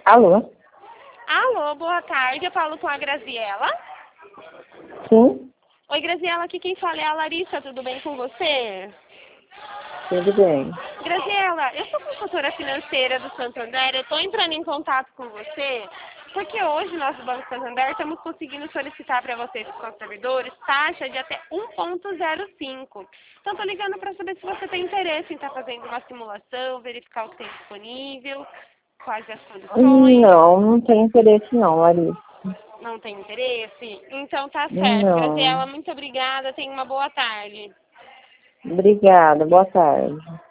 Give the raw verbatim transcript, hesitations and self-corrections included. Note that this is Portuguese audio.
Alô? Alô, boa tarde. Eu falo com a Graziela. Sim, Oi, Graziela, aqui quem fala é a Larissa. Tudo bem com você? tudo bem. Graziela, eu sou consultora financeira do Santander. Eu estou entrando em contato com você porque hoje nós do Banco Santander estamos conseguindo solicitar para vocês, os consumidores, taxa de até um ponto zero cinco. Então, estou ligando para saber se você tem interesse em estar fazendo uma simulação, verificar o que tem disponível, quais as condições. Não, não tem interesse não, Larissa. Não tem interesse? Então tá certo. Não. Graziela, muito obrigada. Tenha uma boa tarde. Obrigada, boa tarde.